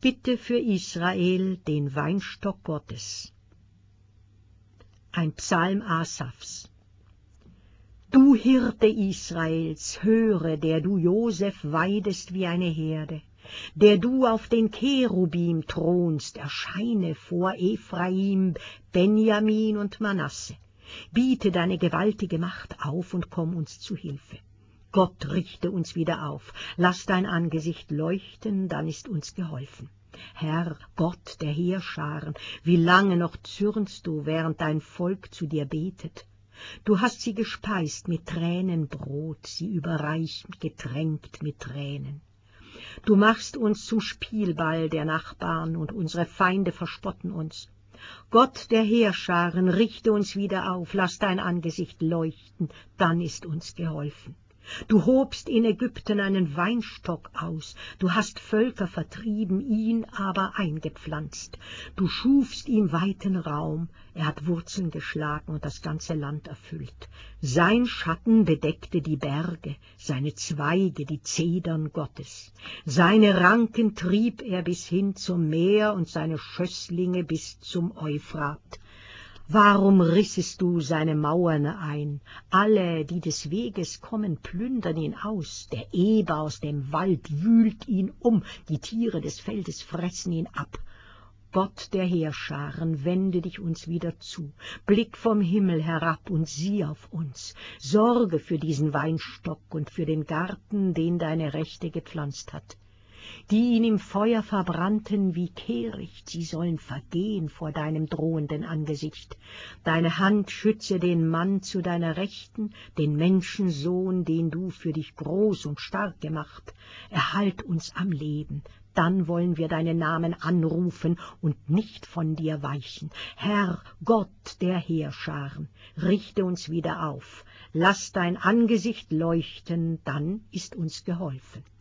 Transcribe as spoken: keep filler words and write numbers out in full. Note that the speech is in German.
Bitte für Israel, den Weinstock Gottes. Ein Psalm Asafs. Du Hirte Israels, höre, der du Josef weidest wie eine Herde, der du auf den Cherubim thronst, erscheine vor Ephraim, Benjamin und Manasse. Biete deine gewaltige Macht auf und komm uns zu Hilfe. Gott, richte uns wieder auf, lass dein Angesicht leuchten, dann ist uns geholfen. Herr, Gott der Heerscharen, wie lange noch zürnst du, während dein Volk zu dir betet? Du hast sie gespeist mit Tränenbrot, sie überreicht, getränkt mit Tränen. Du machst uns zum Spielball der Nachbarn, und unsere Feinde verspotten uns. Gott der Heerscharen, richte uns wieder auf, lass dein Angesicht leuchten, dann ist uns geholfen. Du hobst in Ägypten einen Weinstock aus, du hast Völker vertrieben, ihn aber eingepflanzt. Du schufst ihm weiten Raum, er hat Wurzeln geschlagen und das ganze Land erfüllt. Sein Schatten bedeckte die Berge, seine Zweige die Zedern Gottes. Seine Ranken trieb er bis hin zum Meer und seine Schösslinge bis zum Euphrat. Warum rissest du seine Mauern ein? Alle, die des Weges kommen, plündern ihn aus. Der Eber aus dem Wald wühlt ihn um, die Tiere des Feldes fressen ihn ab. Gott der Heerscharen, wende dich uns wieder zu. Blick vom Himmel herab und sieh auf uns. Sorge für diesen Weinstock und für den Garten, den deine Rechte gepflanzt hat. Die ihn im Feuer verbrannten wie Kehricht, sie sollen vergehen vor deinem drohenden Angesicht. Deine Hand schütze den Mann zu deiner Rechten, den Menschensohn, den du für dich groß und stark gemacht. Erhalt uns am Leben, dann wollen wir deinen Namen anrufen und nicht von dir weichen. Herr, Gott der Heerscharen, richte uns wieder auf, lass dein Angesicht leuchten, dann ist uns geholfen.